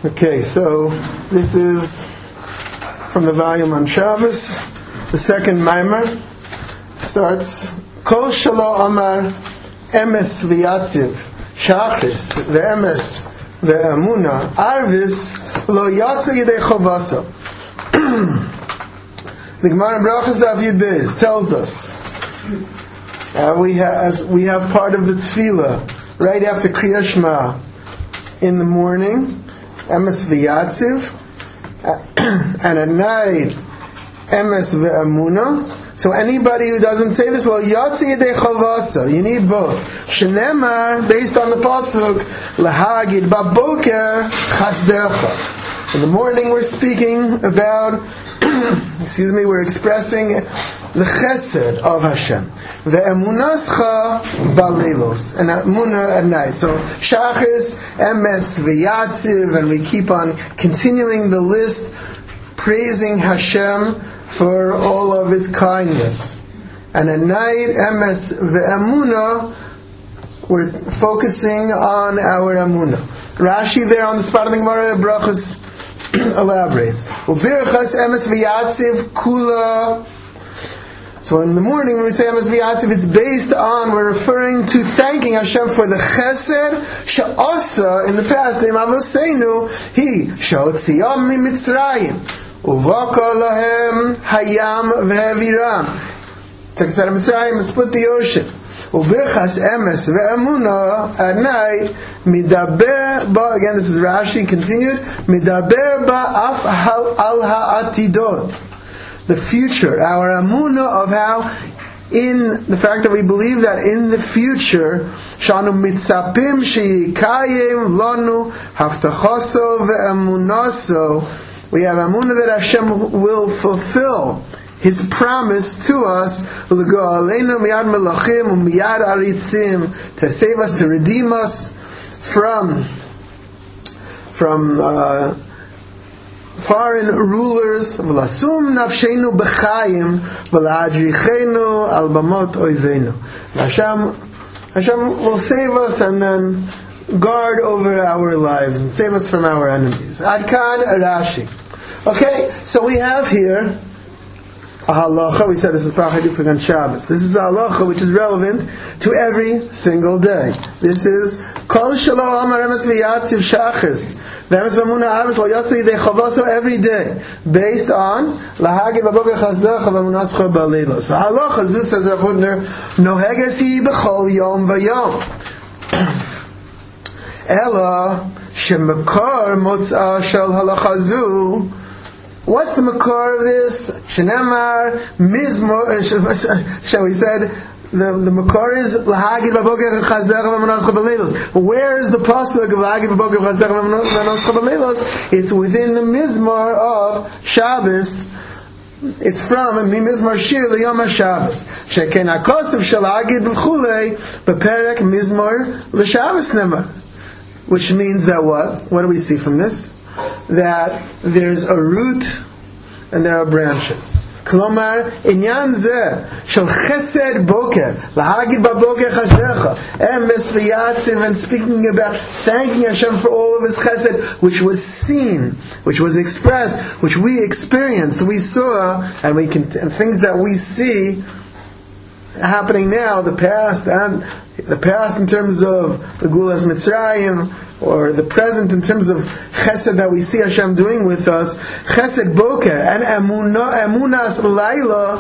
Okay, so this is from the volume on Shabbos. The second Maimer starts Kol Shalo Amar Emes V'Yatziv Shachris V'Emes V'Amuna Arvis Lo Yatsa Yidei Chovasa. The Gemara in Brachas Daf Yud Beis tells us we have part of the Tefillah right after Kriyat Shema in the morning, Emes V'Yatziv, and at night, Emes V'Amuna. So anybody who doesn't say this, Lo Yatsi Yidei Chavasa, you need both. Shenemar, based on the pasuk, Lahagid Baboker Chasdercha. In the morning we're speaking about, we're expressing the chesed of Hashem. The emunascha balelos, and emuna at night. So shachris, emes, v'yatziv, and we keep on continuing the list, praising Hashem for all of His kindness. And at night, emes v'emuna, we're focusing on our emuna. Rashi there on the spot of the Gemara Brachas elaborates. Ubirchas emes v'yatziv kula. So in the morning when we say Emes V'Yatziv, it's based on, we're referring to thanking Hashem for the chesed she'asa in the past. Name Avoseinu, He she'otziyam miMitzrayim uvaka lahem hayam v'heviram. Took us out of Mitzrayim and split the ocean. Ubirchas Emes Ve'emuna at night midaber ba. Again, this is Rashi continued. Midaber ba af al ha'atidot. The future, our amuna of how, in the fact that we believe that in the future, shanu mitzapim sheikayim lanu haftachaso ve'amunaso, we have amuna that Hashem will fulfill His promise to us, l'go aleinu miyad melachim u'miyad aritzim, to save us, to redeem us from foreign rulers, v'lasum nafshenu b'chayim v'la'adrichenu al bamot oivenu. Hashem will save us and then guard over our lives and save us from our enemies. Adkan Rashi. Okay, so we have here a halacha. We said this is Parashat Yitzchak on Shabbos. This is a halacha which is relevant to every single day. This is Kol Shalo Amar Emes V'Yatziv Shachis V'Emes V'Amuna Arvis Lo Yatzi Yidei Chavaso every day, based on Lahagid Baboker Chasdercha V'Amunascha Ba'Leila. So halacha, Zeus says Rav Hutner, Noheges Hi B'Chol Yom V'Yom Ela Shemekar Motzah Shel Halacha Zu. What's the makar of this? Shenemar Mizmor. Shall we said the makar is Lahagid Baboker Chasdercha V'Amunascha B'Leilos. Where is the pasuk of Lahagid Baboker Chasdercha V'Amunascha B'Leilos? It's within the Mizmor of Shabbos. It's from Mizmor Shir L'Yom HaShabbos. Sheken HaKosav Shel Hagid B'Chulei B'Perek Mizmor L'Shabbos Nemar. Which means that what? What do we see from this? That there's a root and there are branches. Klomar inyan zeh shel chesed boker lahagid baboker chasdercha emes v'yatziv, and speaking about thanking Hashem for all of His chesed, which was seen, which was expressed, which we experienced, we saw, and things that we see happening now, the past in terms of the Gulas Mitzrayim, or the present in terms of chesed that we see Hashem doing with us, chesed boker and emunas laila,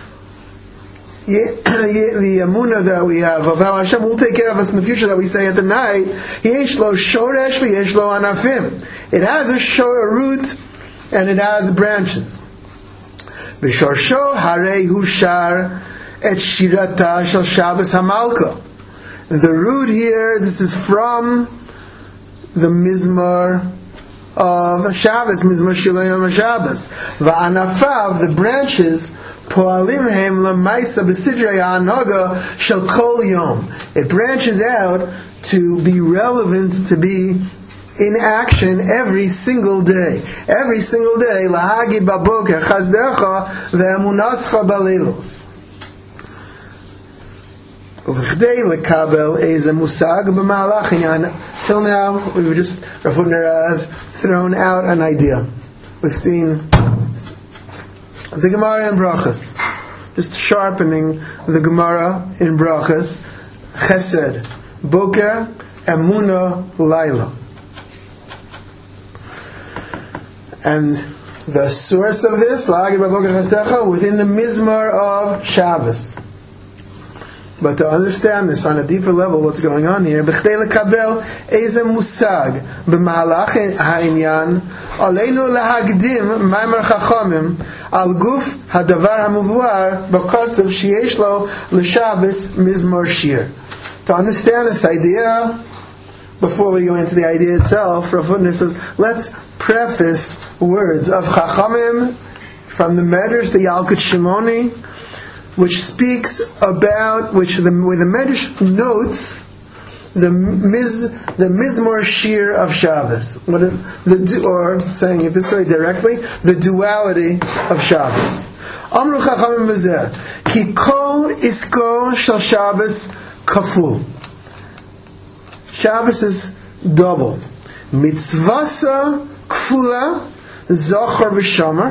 the emuna that we have of how Hashem will take care of us in the future, that we say at the night, yesh lo shoresh v'yesh lo anafim. It has a root and it has branches. V'shorsho harei hushar et shirata shel Shabbos hamalka. The root here, this is from the Mizmor of Shabbos, Mizmor Shilayom Shabbos. Va'anafav, the branches, po'alim hem l'maisa b'sidrei ha'anoga shel kol yom. It branches out to be relevant, to be in action every single day. Every single day, lahagid baboker chasdercha ve'emunascha balelos. Uv'chdei lekabel eze musag b'malach inyan. Till now, we've just, Rav Hutner has thrown out an idea. We've seen the Gemara in Brachas, just sharpening the Gemara in Brachas, Chesed, Boker, Emunah, Laila. And the source of this, La'agid b'boker chesdecha, within the Mizmar of Shabbos. But to understand this on a deeper level, what's going on here, b'chdei lekabel eze musag b'malach ha'inyan aleinu lahagdim ma'amar chachamim al guf hadavar hamuvuar b'kosav sheyesh lo l'Shabbos mizmor shir. To understand this idea, before we go into the idea itself, Rav Hutner says, let's preface words of chachamim from the Medrash, the Yalkut Shimoni, which speaks about, where the Medrash notes the Mizmor Shir of Shabbos, or saying it this way directly, the duality of Shabbos. Amru Chachamim b'zeh, ki kol isko shel Shabbos kaful. Shabbos is double. Mitzvasa kfula, zochar v'shamar.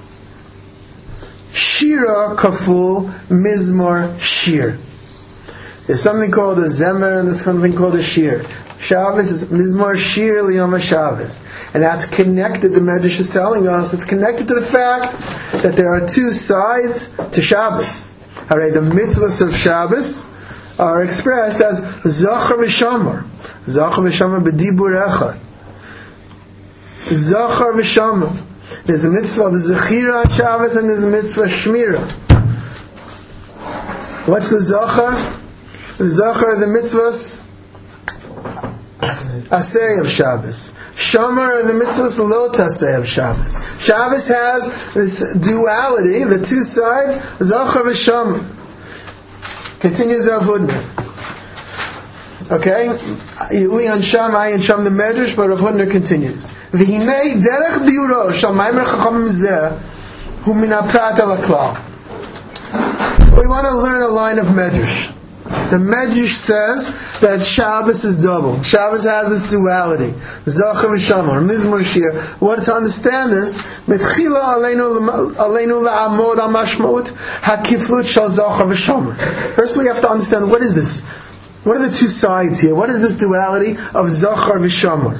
Shira kaful mizmor shir. There's something called a zemer and there's something called a shir. Shabbos is mizmor shir liyom Shabbos, and that's connected. The Medrash is telling us it's connected to the fact that there are two sides to Shabbos. Alright, the mitzvahs of Shabbos are expressed as zachar v'shamar. Zachar v'shamar b'dibur echad. Zachar v'shamar. There's a mitzvah of Zechira on Shabbos and there's a mitzvah of Shmira. What's the Zachar? The Zachar are the mitzvahs Aseh of Shabbos. Shamar are the mitzvahs Lo Taseh of Shabbos. Shabbos has this duality, the two sides, Zachar v'Shamar. Continues Rav Hutner. Okay? We on Sham, I and Sham the Medrash, but Rav Hutner continues. V'hinei derech biuro shal maimer chachamim zeh hu min haprat el haklal. We want to learn a line of Medrash. The Medrash says that Shabbos is double. Shabbos has this duality. Zachar v'shamar, mizmor shir. What to understand this? Mitchila aleinu la'amod al mashmaut hakiflut shal zachar v'shamar. First we have to understand, what is this? What are the two sides here? What is this duality of Zachar v'Shamar?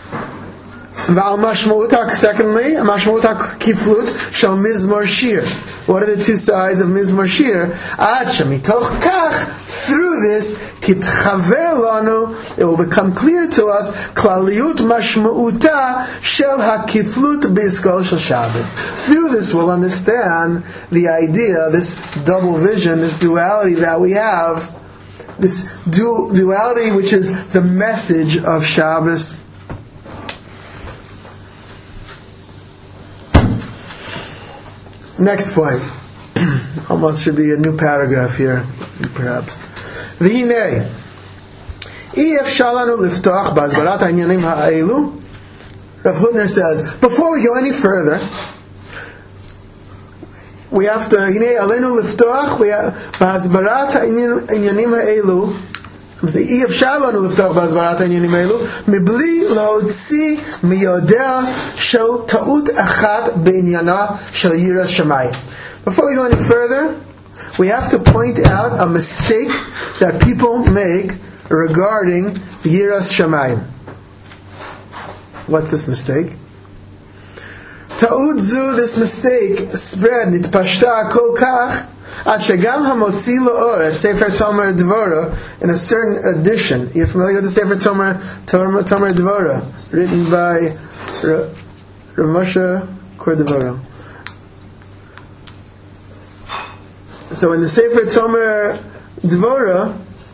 Secondly, Mashmautak Kiflut Shal Mizmor Shir. What are the two sides of Mizmor Shir? Ad Shemitoch Kach, through this, Kitchaver Lanu, it will become clear to us, Klaliut Mashmauta Shel HaKiflut B'Iskol Shel Shabbos. Through this we'll understand the idea, this double vision, this duality that we have, this duality which is the message of Shabbos. Next point. Almost should be a new paragraph here, perhaps. V'hinei, if shalanu liftach b'azbarat ha'inyanim ha'elu, Rav Hutner says, before we go any further, we have to, hinei alenu liftach b'azbarat ha'inyanim ha'elu, if shalanu liftach b'azbarat ha'inyanim ha'elu, mibli la'otzi miyodea shel ta'ut achat b'inyana shel yiras shamayim. Before we go any further, we have to point out a mistake that people make regarding Yiras Shamayim. What's this mistake? Ta'udzu, this mistake spread nitpashta kol kach ad shegam hamotzi la'or Sefer Tomer Dvorah in a certain edition. You're familiar with the Sefer Tomer Dvorah, written by Rav Moshe Cordovero. So in the Sefer Tomer Dvorah,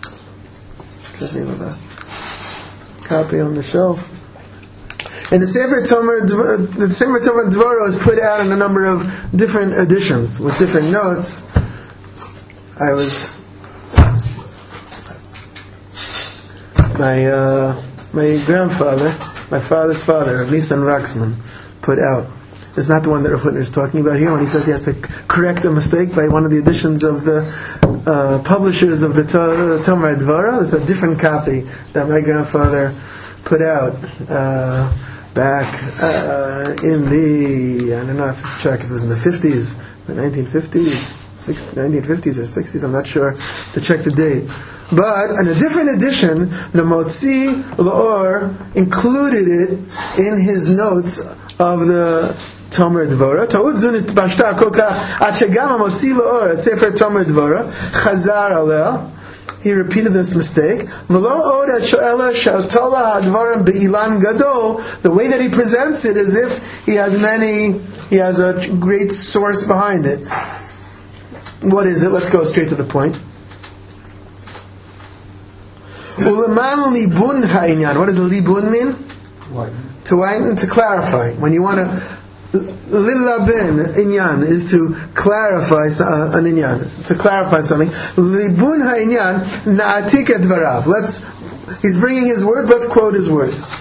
copy on the shelf. And the Sefer Tomer Dvorah was put out in a number of different editions with different notes. My grandfather, my father's father, Nisan Waxman, put out is not the one that Rav Hutner is talking about here when he says he has to correct a mistake by one of the editions of the publishers of the Tomer Dvara. It's a different copy that my grandfather put out back in the, I don't know, I have to check if it was in the 50s, the 1950s, 1950s or 60s, I'm not sure to check the date. But in a different edition, the Motzi L'Or included it in his notes of the Tomer Dvora. Ta'ud zun nitpashta kol kach ad shegam HaMotzi L'Or et Sefer Tomer Dvora chazar aleh. He repeated this mistake. The way that he presents it is if he has a great source behind it. What is it? Let's go straight to the point. What does the libun mean? To whiten, to clarify. When you want to lilabin inyan is to clarify an inyan, to clarify something. Libun ha'inyan na'atik et dvarav. He's bringing his words. Let's quote his words.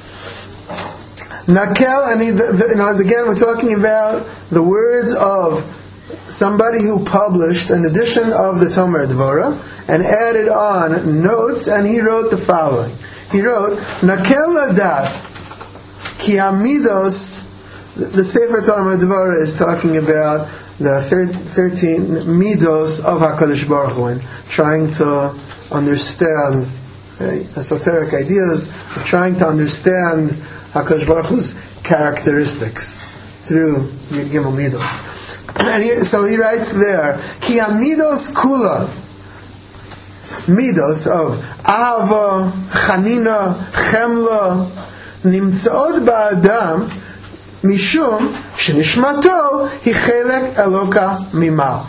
Nakel, and again we're talking about the words of somebody who published an edition of the Tomer Dvora and added on notes, and he wrote the following. He wrote, Nakel ladat ki amidos. The Sefer Tomer Dvora is talking about the 13 midos of HaKadosh Baruch Hu, and trying to understand esoteric ideas, trying to understand HaKadosh Baruch Hu's characteristics through Yud Gimel Midos. And so he writes there, Ki amidos kula, midos of ahava, chanina, chemla, nimtzaot ba'adam, mishum shenishmato hi chelek eloka mimal.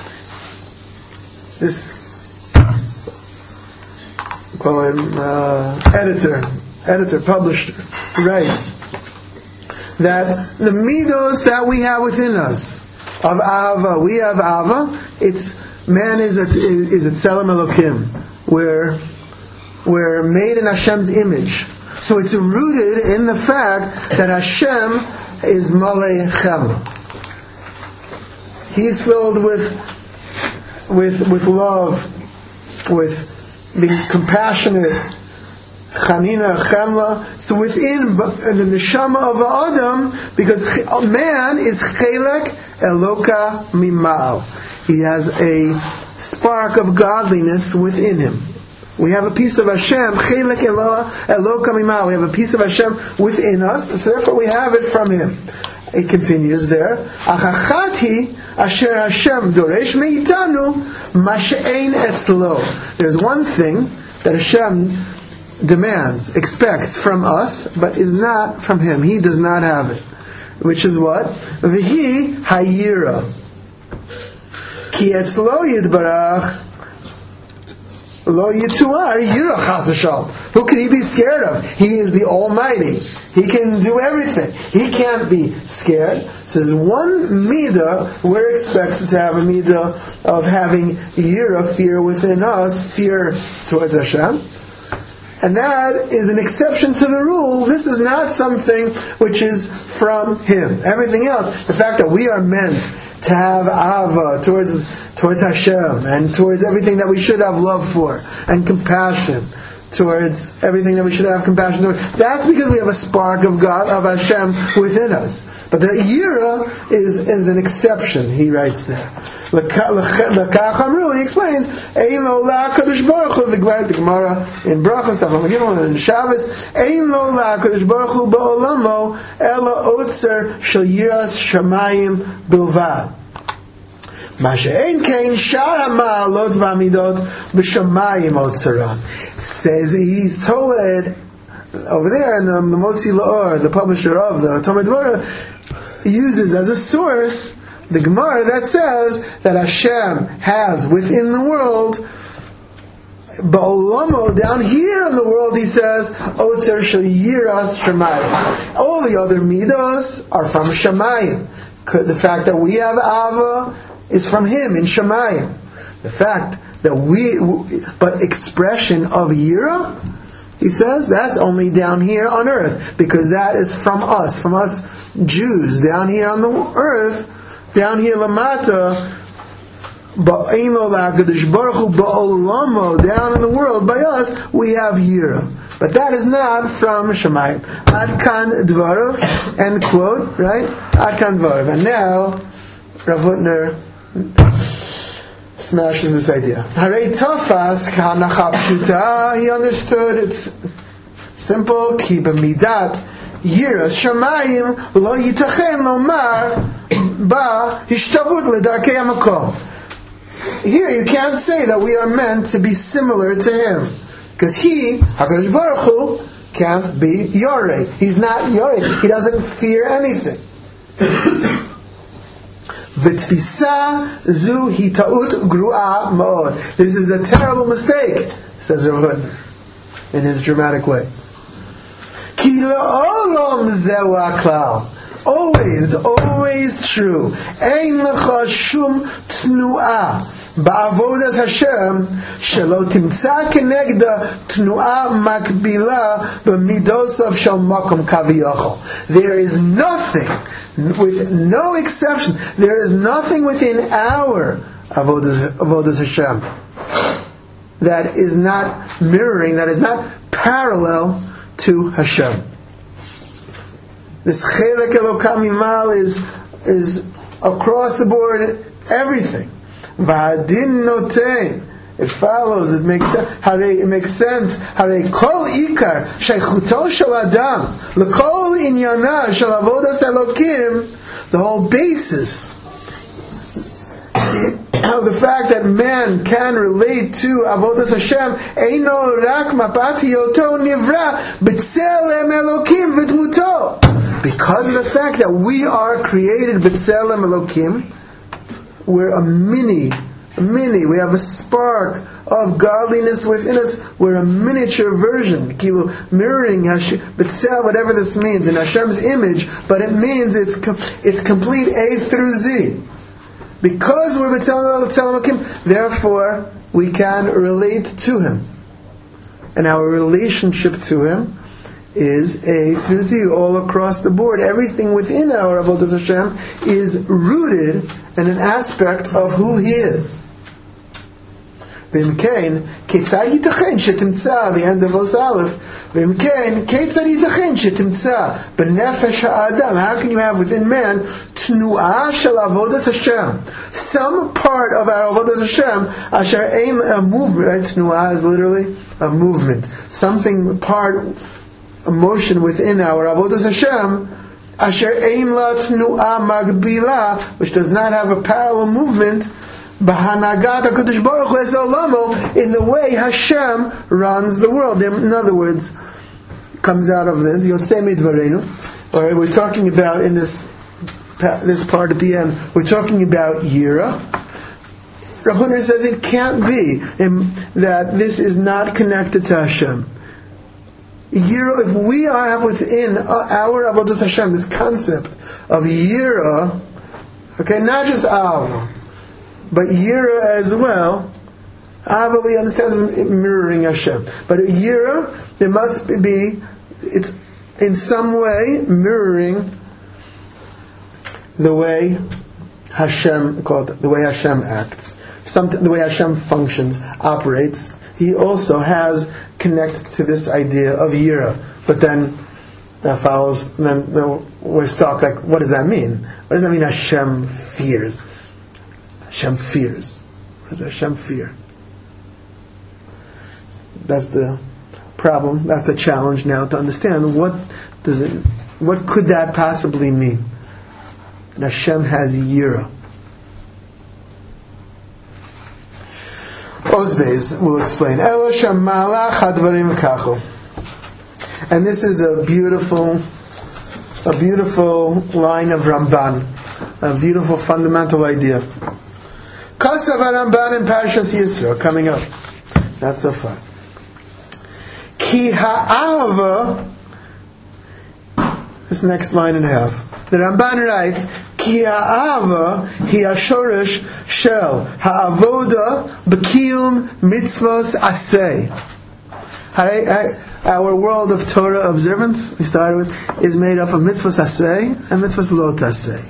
This, call him editor, publisher, writes that the midos that we have within us of Ava, we have Ava. It's man is a Tzelem Elokim. We're made in Hashem's image. So it's rooted in the fact that Hashem is Malei Chemla. He's filled with love, with being compassionate. Chanina, Chemla. So within the neshama of Adam, because man is Chelek Eloka Mimal. He has a spark of godliness within him. We have a piece of Hashem, Chelek Eloka Mimal. We have a piece of Hashem within us, so therefore we have it from Him. It continues there. Achachati asher Hashem doresh meitanu mashe'ein etzlo. There's one thing that Hashem demands, expects from us, but is not from Him. He does not have it. Which is what? V'hi hayira. Ki etzlo yidbarach lo yituar yira chas v'shalom. Who can he be scared of? He is the Almighty. He can do everything. He can't be scared. So there's one midah, we're expected to have a midah of having yira, fear within us, fear towards Hashem. And that is an exception to the rule. This is not something which is from Him. Everything else, the fact that we are meant to have ava towards Hashem and towards everything that we should have love for, and compassion towards everything that we should have compassion towards. That's because we have a spark of God, of Hashem within us. But the yira is an exception, he writes there. L'kach amru, and he explains, Ein lo la'akadosh baruch hu, the Gemara in Brachos, and in Shabbos, Ein lo la'akadosh baruch hu ba'olamo, ela otzer shel yiras shamayim bilvad. Ma she'ein kein shar ha'ma'alot v'amidot b'shamayim otzeran. Says he's told over there in the Motzi L'Or, the publisher of the Tomer Dvora, uses as a source the Gemara that says that Hashem has within the world Ba'olamo, down here in the world, he says Otzer Shel Yiras Shamayim. All the other midos are from Shamayim. The fact that we have Ava is from him in Shamayim. The fact that but expression of Yira, He says that's only down here on earth, because that is from us Jews, down here on the earth, down here lamata, down in the world, by us, we have yira. But that is not from Shemayim. Ad kan dvarav, end quote, right? Ad kan dvarav. And now, Rav Hutner smashes this idea. Harei tafas k'hanacha pshuta. He understood it's simple. Ki b'midat yiras shamayim lo yitachen lomar ba hishtavut ledarkei hamakom. Here you can't say that we are meant to be similar to him, because he, HaKadosh Baruch Hu, can't be yoreh. He's not yoreh. He doesn't fear anything. V'tfisa zu hi ta'ut gru'a ma'od. This is a terrible mistake, says Rav Hutner in his dramatic way. Ki la'olam zeu ha'klal. It's always true. Ein lecha shum tnu'ah ba'avodas Hashem shelo timtza kenegda tnu'ah makbila b'midosav shel makom kaviyachol. There is nothing, with no exception, there is nothing within our avodas Hashem that is not mirroring, that is not parallel to Hashem. This chelek elokam mimal is across the board, everything. V'adin notein. It follows. It makes sense. It makes sense. Harei kol ikar sheichuto shel adam lekol inyana shel avodas elokim. The whole basis of the fact that man can relate to avodas Hashem eino rak mapat hiyoto nivra b'tzelem elokim v'dmuto. Because of the fact that we are created b'tzelem elokim, we're a mini, we have a spark of godliness within us. We're a miniature version, mirroring Hashem, whatever this means, in Hashem's image, but it means it's complete A through Z. Because we're b'tzelem elokim, therefore we can relate to Him. And our relationship to Him is A through Z, all across the board. Everything within our avodas Hashem is rooted in an aspect of who He is. V'imkein, ketzad yitachin shetimtza, the end of Os Aleph. V'imkein, ketzad yitachin shetimtza, b'nefesh ha'adam. How can you have within man tnu'ah shel avodas Hashem? Some part of our avodas Hashem, asher aim, a movement, right? Tnu'ah is literally a movement. Something, a motion within our avodas Hashem, asher ein la tnu'ah magbila, which does not have a parallel movement, b'hanagat HaKadosh Baruch Hu es olamo, in the way Hashem runs the world. In other words, comes out of this, yotzei midvareinu, or we're talking about in this part at the end, we're talking about yira. Rav Hutner says it can't be that this is not connected to Hashem. Yira, if we have within our avodas Hashem this concept of yira, okay, not just av, but yira as well. Ava we understand is mirroring Hashem, but yira, there must be, it's in some way mirroring the way Hashem, the way Hashem acts, the way Hashem functions, operates. He also has connected to this idea of yira, but then that follows. Then we're stuck. Like, what does that mean? What does that mean? Hashem fears. Hashem fears. What does Hashem fear? That's the problem. That's the challenge now to understand what could that possibly mean? And Hashem has yira. Ozbeis will explain. And this is a beautiful line of Ramban, a beautiful fundamental idea. Kasav Ramban in Parshas Yisro, coming up. Not so far. Ki ha'ava, this next line and a half. The Ramban writes, Ki ha'ava hi ha'shorish shel ha'avoda b'kiyum mitzvos asay. our world of Torah observance, we started with, is made up of mitzvahs aseh and mitzvahs lo taseh.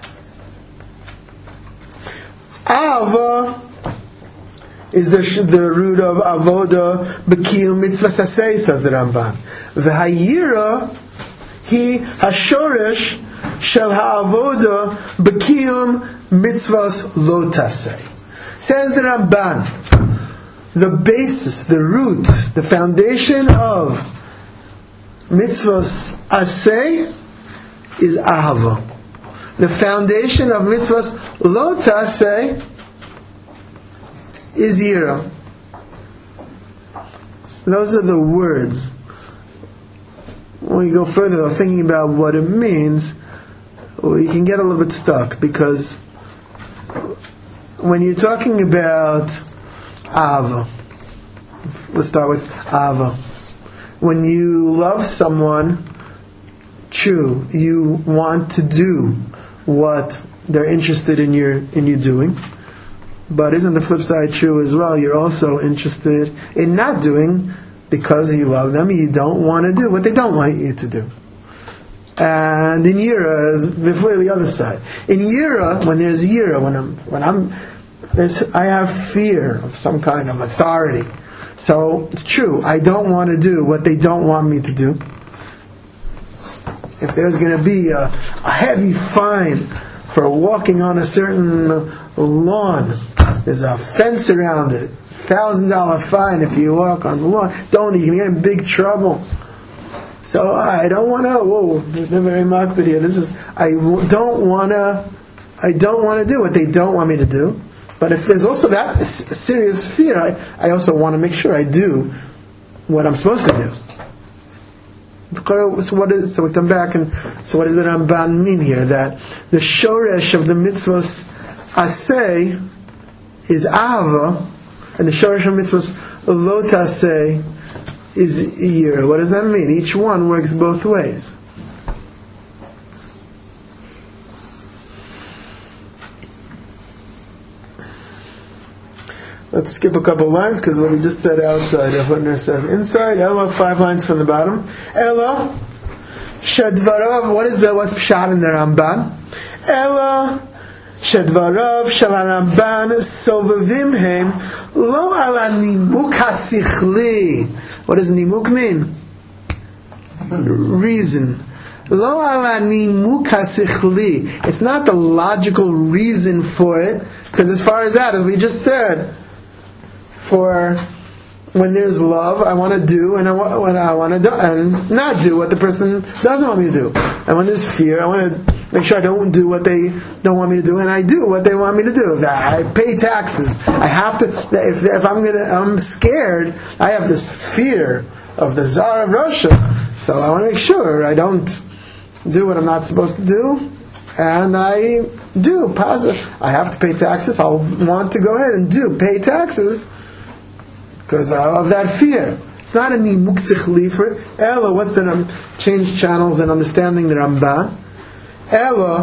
Ahava is the root of avoda b'kiyum mitzvahs aseh, says the Ramban. V'hayira hi hashorish shel ha'avoda b'kiyum mitzvahs lo taseh. Says the Ramban, the basis, the root, the foundation of mitzvahs aseh is ahava. The foundation of mitzvahs lo taseh is yira. Those are the words. When we go further, though, thinking about what it means, we can get a little bit stuck, because when you're talking about ahava, let's start with ahava. When you love someone, true, you want to do what they're interested in you doing. But isn't the flip side true as well? You're also interested in not doing because you love them. You don't want to do what they don't want you to do. And in Yira is the other side. In Yira, when there's Yira, I have fear of some kind of authority. So it's true, I don't want to do what they don't want me to do. If there's going to be a heavy fine for walking on a certain lawn, there's a fence around it, $1,000 fine if you walk on the lawn, you can get in big trouble. So I don't want to. Whoa, there's never very much, but here I don't want to do what they don't want me to do. But if there's also that serious fear, I also want to make sure I do what I'm supposed to do. So we come back and so what does the Ramban mean here? That the shoresh of the mitzvahs aseh is ahava, and the shoresh of mitzvahs lo taseh is yira. What does that mean? Each one works both ways. Let's skip a couple lines, because what we just said outside, Hutner says inside. Ella, 5 lines from the bottom. Ella, shadvarav. What's pshat in the Ramban? Ella, shadvarav shel Ramban sovavim hem lo ala nimuk hasichli. What does nimuk mean? Reason. Lo ala nimuk hasichli. It's not the logical reason for it, because as far as that, as we just said, for when there's love, I want to do and I want to do and not do what the person doesn't want me to do. And when there's fear, I want to make sure I don't do what they don't want me to do, and I do what they want me to do. I pay taxes. I have to. If I'm scared. I have this fear of the Tsar of Russia, so I want to make sure I don't do what I'm not supposed to do. And I do. I have to pay taxes. I'll want to go ahead and pay taxes because of that fear. It's not a nimuk sichli for Ella. What's the change channels and understanding the Ramban? Ella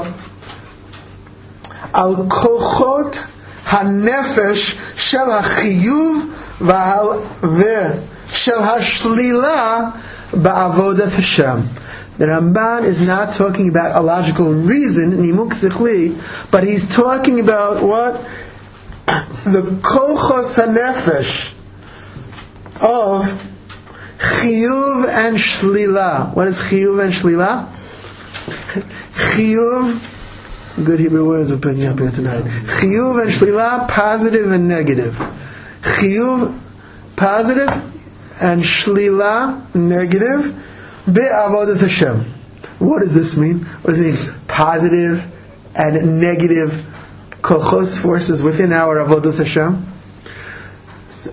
al kochot hanefesh shel hachiyuv shel hashlila ba'avodas Hashem. The Ramban is not talking about a logical reason, nimuk sichli, but he's talking about what? The kochos hanefesh of chiyuv and shlila. What is chiyuv and shlila? Chiyuv, good Hebrew words we're picking up here tonight. Chiyuv and shlila, positive and negative. Chiyuv, positive, and shlila, negative. Be'avodas Hashem. What does this mean? What does it mean? Positive and negative kochos, forces within our avodas Hashem. So,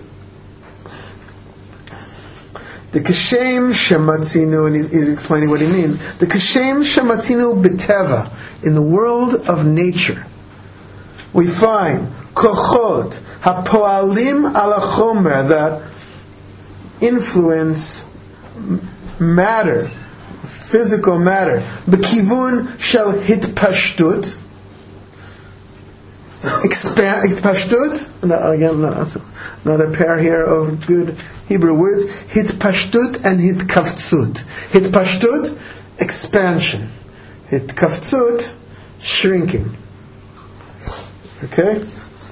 the kashem shematzinu, and he's explaining what he means. The kashem shematzinu b'teva, in the world of nature, we find kochot hapoalim ala chomer, that influence matter, physical matter, b'kivun shel hitpashtut, Hitpashtut. Again, another pair here of good Hebrew words. Hitpashtut and hitkaftsut. Hitpashtut, expansion. Hitkaftsut, shrinking. Okay?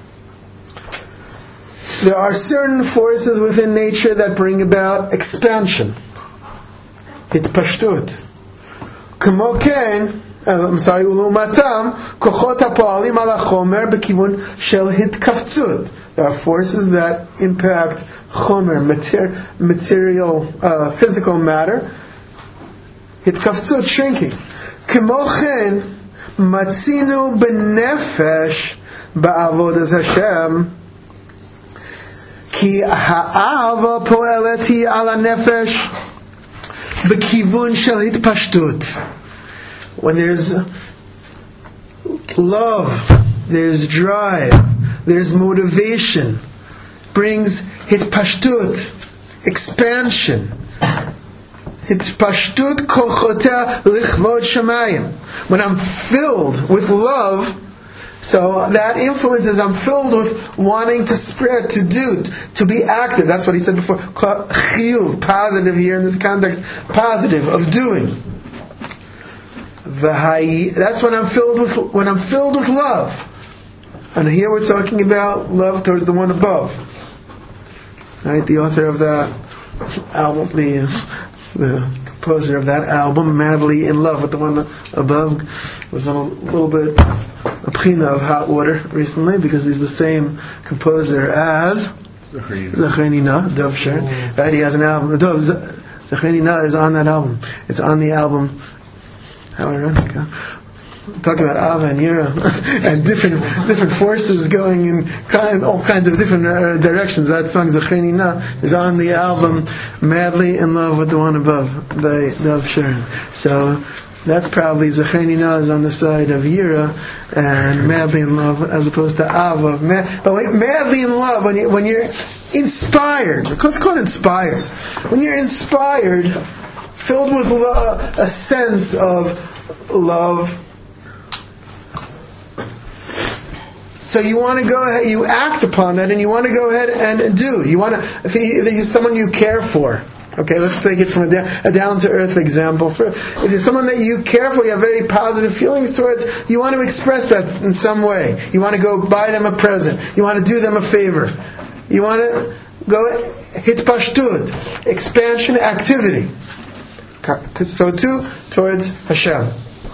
There are certain forces within nature that bring about expansion. Hitpashtut. K'moken, ulumatam, kochot ha'po'alim ala chomer b'kivun shel hitkaftsut. There are forces that impact chomer, material, physical matter. Hitkaftsut, shrinking. K'moken, matzinu b'nefesh ba'avodas Hashem, ki ha'ava po'eleti ala nefesh b'kivun shel hitpashtut. When there's love, there's drive, there's motivation, brings hitpashtut, expansion. Hitpashtut kochotea lichvod shamayim. When I'm filled with love, so that influences, I'm filled with wanting to spread, to do, to be active. That's what he said before. Chiyuv, positive here in this context, positive, of doing. That's when I'm filled with love. And here we're talking about love towards the one above. Right? The author of that album, the composer of that album, madly in love with the one above, was on a little bit a pchina of hot water recently because he's the same composer as Zachrei Dov Sher. Right? He has an album. Zachrei is on that album. It's on the album. How ironic, huh? Talking about Ava and Yira and different forces going in all kinds of different directions. That song Zachrei is on the album Madly in Love with the One Above by Dov Sher. So that's probably Zachrei is on the side of Yira and Madly in Love as opposed to Ava. But madly in love, when you're inspired, it's called inspired. When you're inspired, filled with a sense of love, so you want to go ahead, you act upon that, and you want to go ahead and do. You want to, if he's someone you care for. Okay, let's take it from a down-to-earth example. If it's someone that you care for, you have very positive feelings towards, you want to express that in some way. You want to go buy them a present. You want to do them a favor. You want to go hitpashtut, expansion, activity. So too, towards Hashem.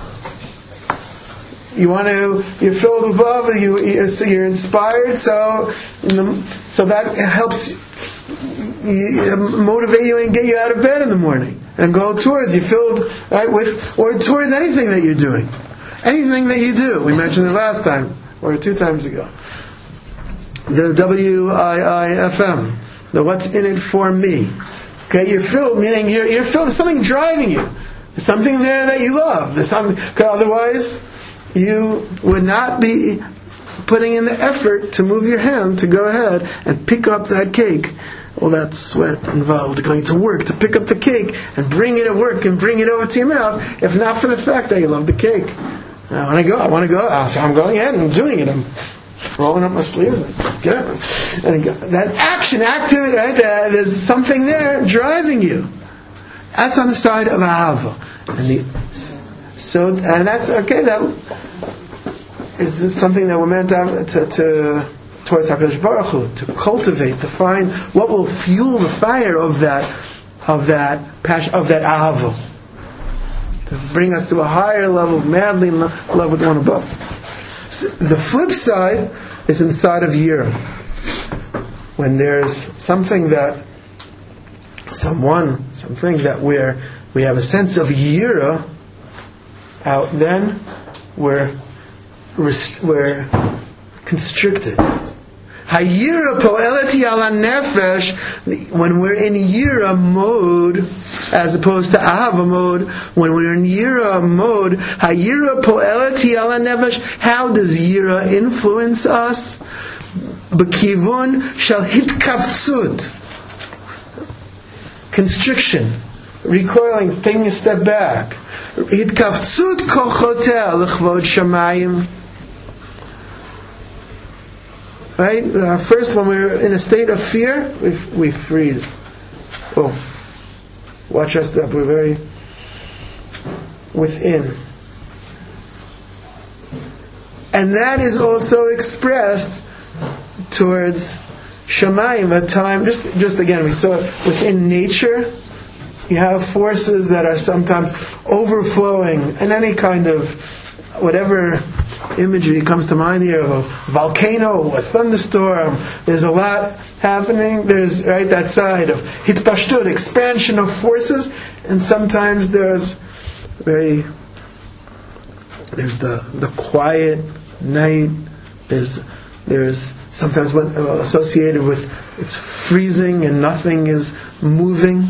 You're filled with love, you're inspired, so that helps motivate you and get you out of bed in the morning and go towards, you're filled right with, or towards anything that you're doing. Anything that you do. We mentioned it last time, or 2 times ago. The WIIFM, the what's in it for me. Okay, you're filled, meaning you're filled, there's something driving you. There's something there that you love. There's something, otherwise you would not be putting in the effort to move your hand to go ahead and pick up that cake. All that sweat involved going to work to pick up the cake and bring it at work and bring it over to your mouth, if not for the fact that you love the cake. I want to go, so I'm going ahead and doing it. I'm rolling up my sleeves and get up. And that activity, right? There's something there driving you. That's on the side of Ahava. And that's okay. That is something that we're meant to towards HaKadosh Baruch Hu, to cultivate, to find what will fuel the fire of that passion, of that Ahava, to bring us to a higher level of madly in love with one above. The flip side is inside of Yira. When there's something that we have a sense of Yira out, then we're constricted. Hayira po'eleti ala nefesh, when we're in Yira mode, as opposed to Ahava mode, when we're in Yira mode, Hayira po'eleti ala nefesh, how does Yira influence us? B'kivun shall hitkaftsut, constriction, recoiling, taking a step back. Hitkaftsut kochotea l'chvod shamayim. Right? First, when we're in a state of fear, we freeze. Oh, watch our step. We're very within. And that is also expressed towards Shamayim, a time, just again, we saw within nature, you have forces that are sometimes overflowing, and any kind of, whatever imagery comes to mind here of a volcano, a thunderstorm, there's a lot happening, there's, right, that side of hitpashtut, expansion of forces, and sometimes there's the quiet night, there's sometimes when associated with it's freezing and nothing is moving.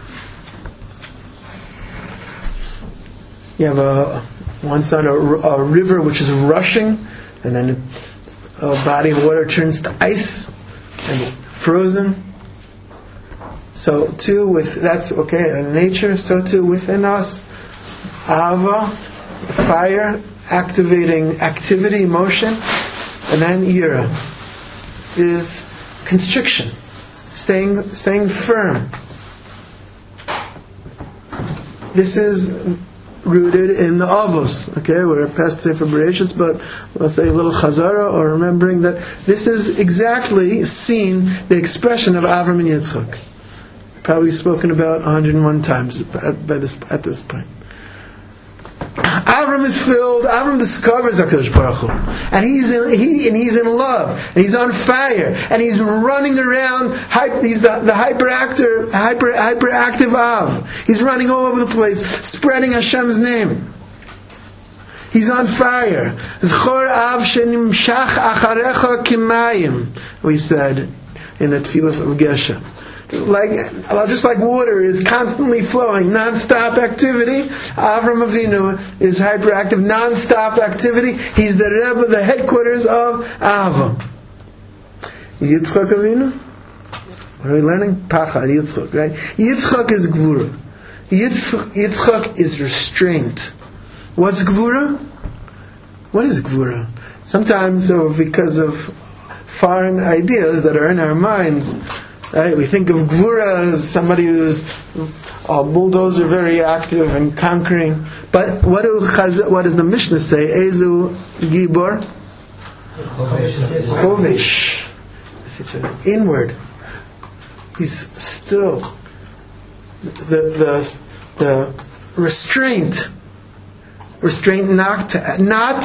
You have one side a river which is rushing, and then a body of water turns to ice and frozen. So too that's okay in nature. So too within us, Ava, fire, activating activity, motion, and then Yira is constriction, staying firm. This is rooted in the Avos. Okay, we're past Sefer Bereshis, but let's say a little Chazara, or remembering that this is exactly seen the expression of Avram and Yitzchak. Probably spoken about 101 times at this point. Avram is filled. Avram discovers HaKadosh Baruch Hu, and he's in love, and he's on fire, and he's running around. He's the hyperactive Av. He's running all over the place, spreading Hashem's name. He's on fire. Zchor Av shenimshach acharecha kimayim. We said in the Tefillah of Geshem. Just like water is constantly flowing, non-stop activity, Avram Avinu is hyperactive, non-stop activity. He's the Rebbe, the headquarters of Ava. Yitzchak Avinu? What are we learning? Pachad, Yitzchak, right? Yitzchak is Gvura. Yitzchak is restraint. What's Gvura? What is Gvura? Sometimes, because of foreign ideas that are in our minds, right, we think of Gvura as somebody who's a bulldozer, very active and conquering. But what does the Mishnah say? Ezu Gibor? Chovesh. It's an inward. He's still. The restraint. Restraint not to act.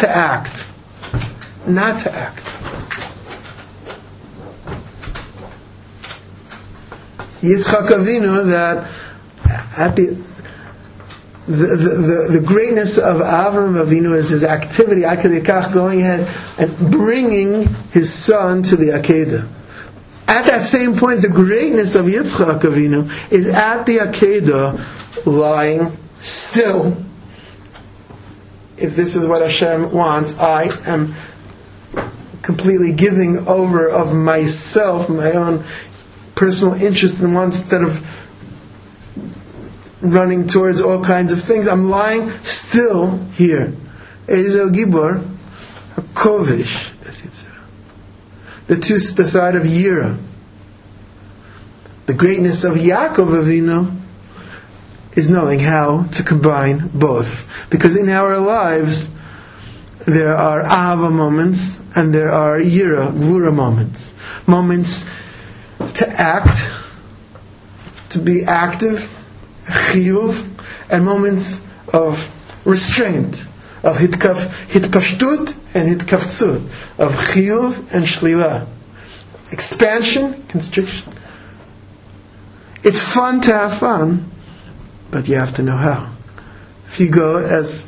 Not to act. Yitzchak Avinu, that at the greatness of Avram Avinu is his activity, going ahead and bringing his son to the Akedah. At that same point, the greatness of Yitzchak Avinu is at the Akedah, lying still. If this is what Hashem wants, I am completely giving over of myself, my own personal interest in one, instead of running towards all kinds of things. I'm lying still here. Ezel Gibor, Kovish, the side of Yira. The greatness of Yaakov Avinu is knowing how to combine both. Because in our lives, there are Ahava moments and there are Yira, Gvura moments. Moments to act, to be active, chiyuv, and moments of restraint, of hitpashtut and hitkaftzut, of chiyuv and shlila, expansion, constriction. It's fun to have fun, but you have to know how. If you go, as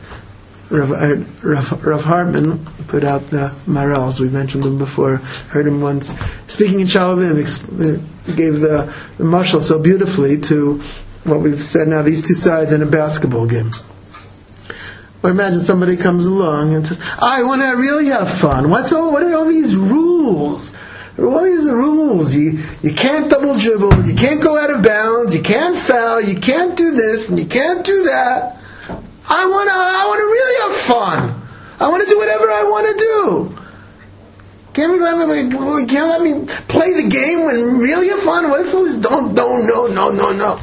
Rav Hartman put out the Marals, we mentioned them before, heard him once speaking in Shalavim, gave the mashal so beautifully to what we've said now, these two sides in a basketball game. Or imagine somebody comes along and says, I want to really have fun. What are all these rules? All these rules. You can't double dribble, you can't go out of bounds, you can't foul, you can't do this, and you can't do that. I want to really have fun. I want to do whatever I want to do. Can't let me play the game when really have fun? What's this? Don't, no.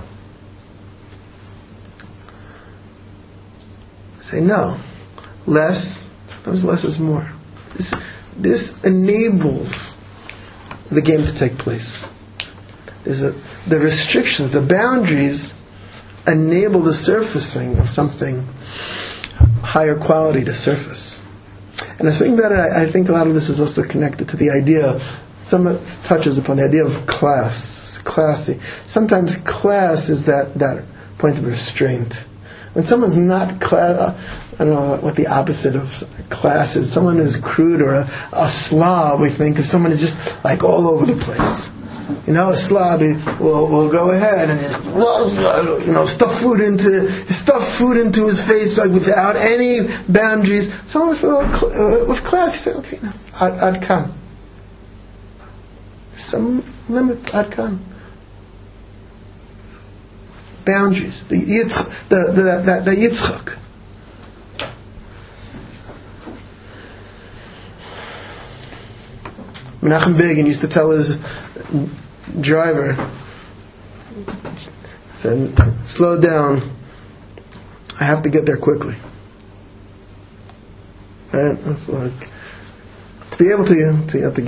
Say no. Less, sometimes less is more. This enables the game to take place. The restrictions, the boundaries enable the surfacing of something higher quality to surface. And I think about it, I think a lot of this is also connected to the idea, some touches upon the idea of class. It's classy. Sometimes class is that point of restraint. When someone's not class, I don't know what the opposite of class is. Someone is crude or a slob, we think, if someone is just like all over the place. A slob will go ahead and just, stuff food into his face like without any boundaries. Someone with class, you say, okay, no, ad kan. Some limit, ad kan. Boundaries, the Yitzchak. Menachem Begin used to tell his driver, said, slow down, I have to get there quickly. Right? That's like, to be able to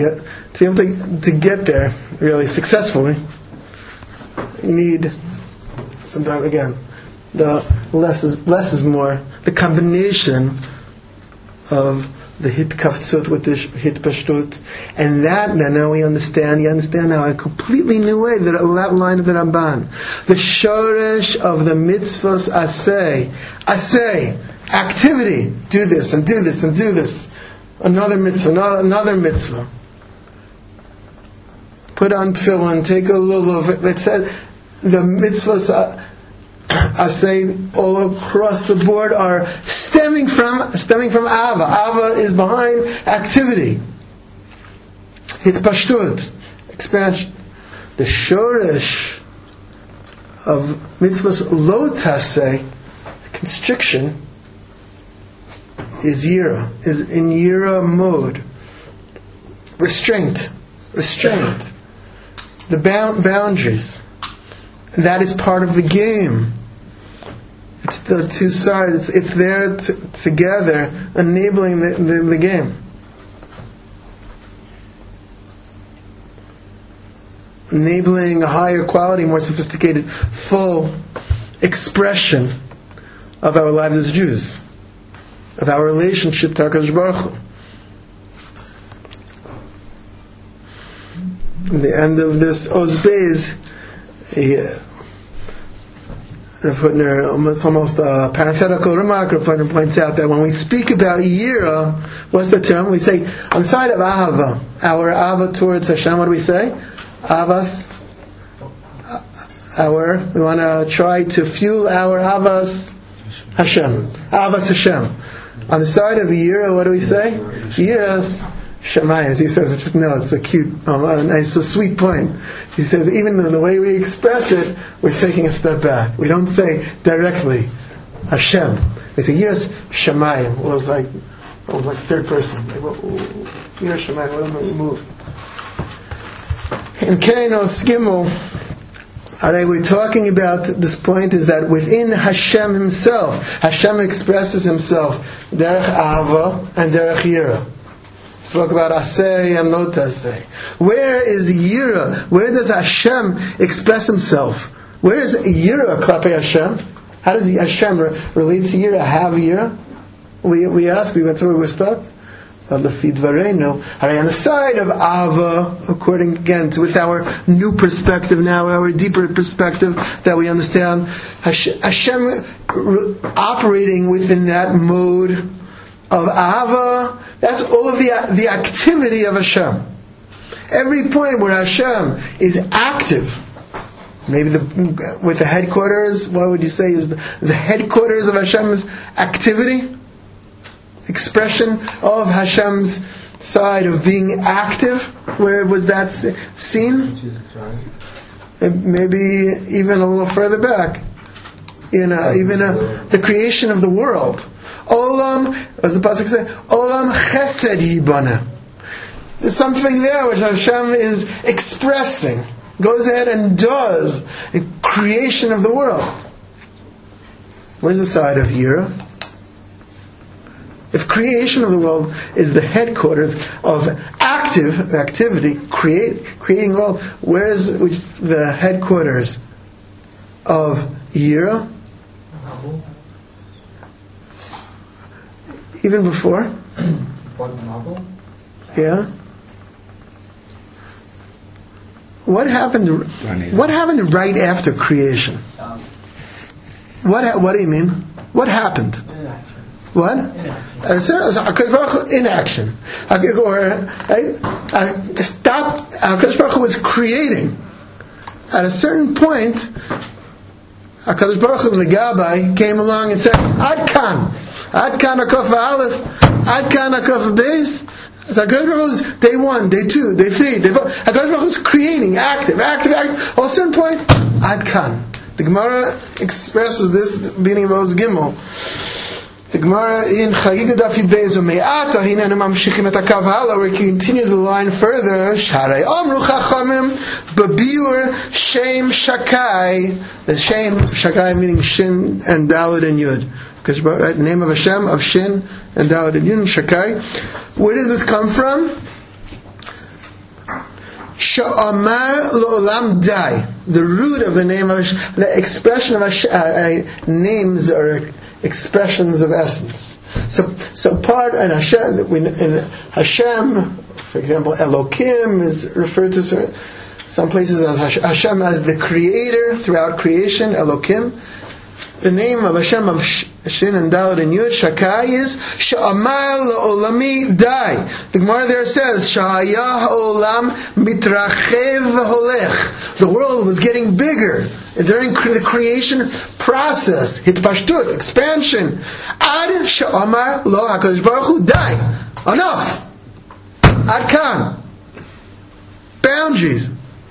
get there really successfully, you need, sometimes again, the less is more, the combination of the hit kaftzut with the hit pashtut, and that now we understand. You understand now in a completely new way that line of the Ramban, the shoresh of the mitzvahs asay, activity. Do this and do this and do this. Another mitzvah. Put on tefillin, take a lulav. It said the mitzvahs asay all across the board are stemming from Ava. Ava is behind activity. Hitpashtut, expansion. The shoresh of mitzvahs lo taseh, constriction, is yira, is in yira mode. Restraint. The boundaries. And that is part of the game. It's the two sides. It's there together, enabling the game. Enabling a higher quality, more sophisticated, full expression of our lives as Jews, of our relationship to HaKadosh Baruch Hu. At the end of this Oz Beis, Rav Hutner, it's almost a parenthetical remark. Rav Hutner points out that when we speak about Yira, what's the term? We say, on the side of Ahava, our Ahava towards Hashem, what do we say? Avas. We want to try to fuel our Avas Hashem. Avas Hashem. On the side of Yira, what do we say? Yiras Shemayim. He says, just no, it's a cute, it's a sweet point. He says, even in the way we express it, we're taking a step back. We don't say directly Hashem. They say Yiras Shemayim. It was like third person. Yiras Shemayim. What am I move? In Kenos Gimel, we're talking about this point is that within Hashem himself, Hashem expresses himself derech Ahava and derech Yira. Spoke about Aseh and Lo Taseh. Where is Yira? Where does Hashem express himself? Where is Yira Klapei Hashem? How does Hashem relate to Yira? Have Yira? We ask, we went through, we're stuck. On the side of Ava, according again to with our new perspective now, our deeper perspective that we understand, Hashem operating within that mode of Ava. That's all of the activity of Hashem. Every point where Hashem is active, maybe with the headquarters, what would you say is the headquarters of Hashem's activity? Expression of Hashem's side of being active. Where was that seen? Maybe even a little further back. The creation of the world. Olam, as the pasuk says, Olam Chesed Yibana. There's something there which Hashem is expressing. Goes ahead and does the creation of the world. Where's the side of Yira? If creation of the world is the headquarters of activity, creating the world, where's the headquarters of Yira? Even before? Before the Mabul? Yeah. What happened right after creation? What do you mean? What happened? What? Inaction. Stop. HaKadosh Baruch Hu was creating. At a certain point, HaKadosh Baruch Hu, the Gabbai, came along and said, Ad Kan Akaf Aleph, Ad Kan Akaf Beis. So HaKadosh Baruch Hu was day 1, day 2, day 3, day 4. HaKadosh Baruch Hu was creating, active. At a certain point, Ad Kan. The Gemara expresses this at the beginning of Oz Gimel. The Gemara in Chagiga Daf Yud Beis Me'ata Hinenu Mamshichim Et HaKav Hala, we continue the line further. Sharei Amru Chachamim B'Biur Shem Shakai. The Shem Shakai meaning Shin and Dalet and Yud. Because right, the name of Hashem of Shin and Dalet and Yud Shakai. Where does this come from? Sha'amar Lo'olam Dai. The root of the name of Hashem, the expression of Hashem, names or expressions of essence. So part in Hashem, for example, Elokim is referred to some places as Hashem as the creator throughout creation, Elokim. The name of Hashem of Shin and Dalet and Yud Shakai is Sha'amar Lo'olami Dai. The Gemara there says Sha'aya Ha'olam Mitrachev Holech. The world was getting bigger during the creation process, Hitpashtut, expansion. Ad Sha'amar Lo HaKadosh Baruch Hu Dai. Enough. Ad Kan. Boundaries.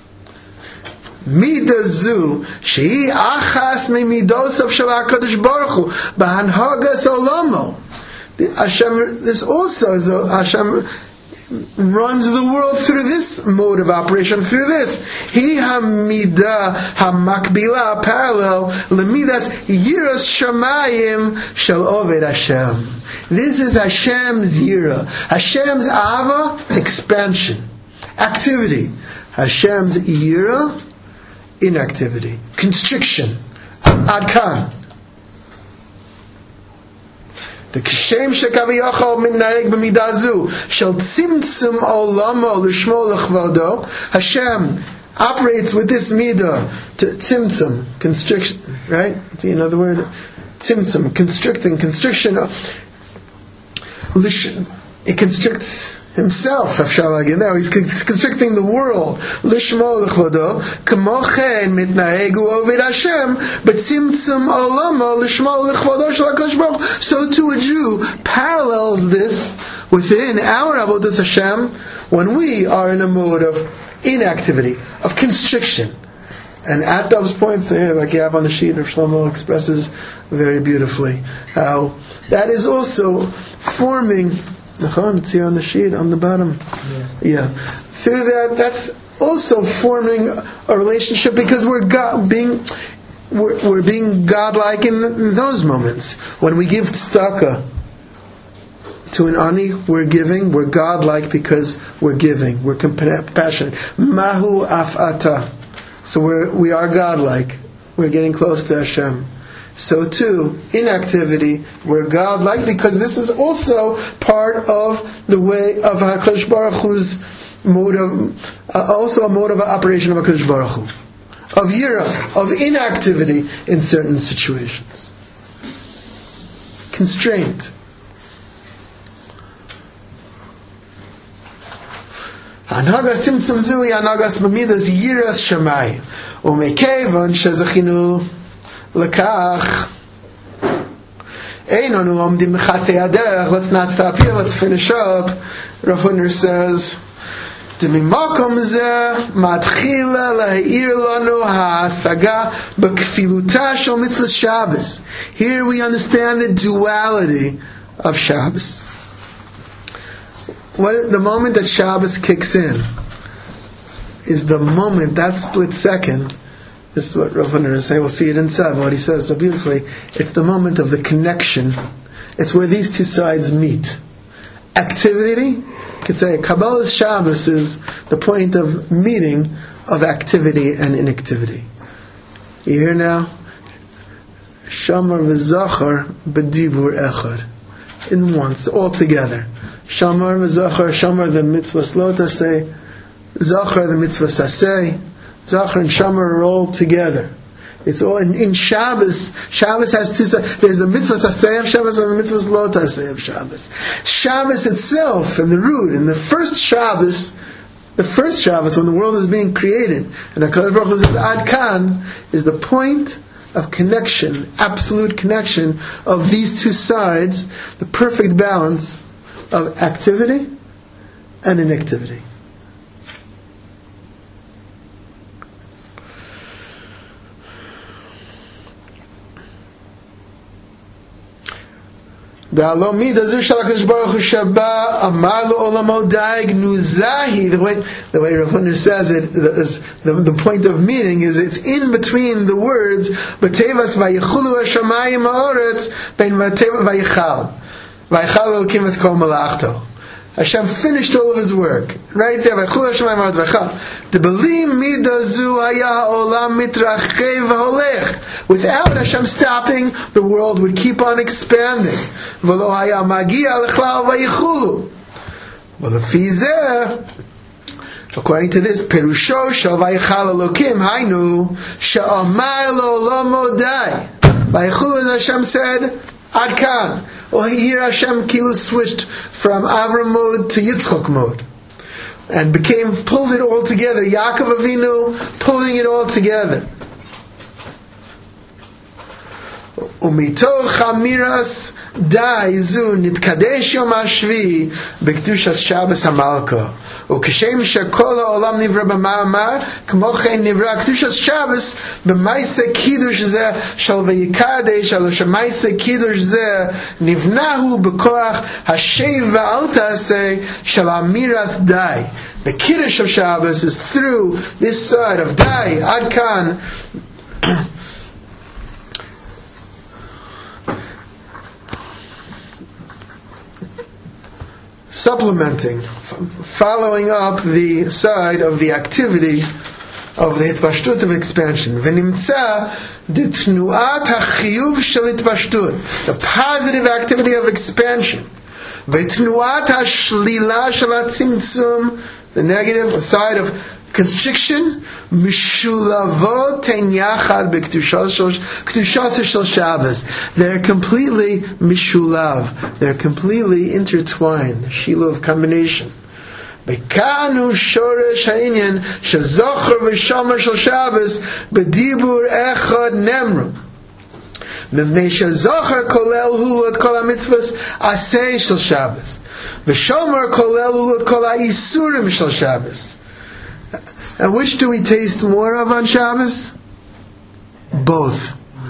Midazu shehi achas mimidosav shel HaKadosh Baruch Hu b'hanhagas olamo. Hashem, this also is Hashem runs the world through this mode of operation, through this. He hamida hamakbila, parallel lemidas yiras shamayim shel oved Hashem. This is Hashem's yira, Hashem's ava, expansion, activity. Hashem's yira, inactivity, constriction, ad kan. The kishem shekaviyachol min naeg b'midazu shel tzimtzum olamo l'shmo l'chvado. Hashem operates with this midah to tzimtzum, constriction, right? See another word, tzimtzum, constriction. It constricts himself. He's constricting the world. Lishmo l'chvado kamochen mitnaegu ovid Hashem b'tzimtzum olamo lishmo l'chvado shel HaKadosh Baruch Hu. So too a Jew parallels this within our avodas Hashem when we are in a mode of inactivity, of constriction. And at those points, like you have on the sheet, Rav Shlomo expresses very beautifully how that is also forming. It's here on the sheet on the bottom. Yeah. Through that, that's also forming a relationship because we're being godlike in those moments. When we give tzedakah to an ani, we're godlike because we're giving, we're compassionate. Mahu afata. So we are godlike. We're getting close to Hashem. So too, inactivity, we're godlike because this is also part of the way of HaKadosh Baruch Hu's mode of, also a mode of operation of HaKadosh Baruch Hu. Of yira, of inactivity in certain situations. Constraint. Hanhagas tzimtzum zui, hanhagas b'midas yiras shamayim. Umekevan shezachinu Lekach. Let's not stop here. Let's finish up. Rav Hutner says, here we understand the duality of Shabbos. the moment that Shabbos kicks in is the moment, that split second. This is what Rav Hutner is saying. We'll see it inside. What he says so beautifully. It's the moment of the connection. It's where these two sides meet. Activity, you could say, Kabbalah's Shabbos is the point of meeting of activity and inactivity. You hear now? Shamar v'zachar b'dibur echad. In once, all together. Shamar v'zachar, Shamar the mitzvah lo taseh, Zachar the mitzvah saseh. Zachar and Shamar are all together. It's all in Shabbos. Shabbos has two sides. There's the mitzvah saseh of Shabbos and the mitzvah lo taseh of Shabbos. Shabbos itself, and the root, in the first Shabbos when the world is being created, and HaKadosh Baruch Hu says Ad Kan, is the point of connection, absolute connection of these two sides, the perfect balance of activity and inactivity. The way Rav Hutner says it, the point of meaning is it's in between the words B'tevas vayichulu hashamayim ha'oretz bein vayichal elokim es kol malachto. Hashem finished all of His work right there. Vayichulu hashamayim ha'oretz vayichal. Debelim midazu haya ha'olam mitrachev v'holech. Without Hashem stopping, the world would keep on expanding. V'lo haya magia lechlal vayichulu. V'lefi zeh, according to this, Perusho shel vayichal elokim hainu she'amar lo'olam modai. Vayichulu, as Hashem said, Ad Kan. Well, here Hashem kilu switched from Avram mode to Yitzchok mode, and pulled it all together. Yaakov Avinu pulling it all together. Umitoch amiras dai zu nitkadesh yom hashvi b'kedushas Shabbos hamalka. Ukeshem shekol ha'olam nivra b'ma'amar k'mochen nivra kedushas Shabbos b'maise kiddush zeh shel vayikadesh alo shemaise kiddush zeh nivnahu b'koach hashev v'al taseh shel amiras dai. The kiddush of Shabbos is through this side of dai, Ad Kan. Supplementing, following up the side of the activity of the hitpashtut of expansion. V'nimtza d'tnuat hachiyuv shel hitpashtut, the positive activity of expansion. V'tnuat hashlila shel hatzimtzum, the negative side of constriction. Mishulavot ten yachad b'kedushas shel Shabbos. They're completely mishulav. They're completely intertwined. Shiluv combination. Bekanu shoresh ha'inyan shezocher v'shomer shel Shabbos b'dibur echad nemru. Mipnei shezocher kolel hu et kol hamitzvos aseh shel Shabbos. V'shomer kolel hu et kol ha'isurim shel Shabbos. And which do we taste more of on Shabbos? Both.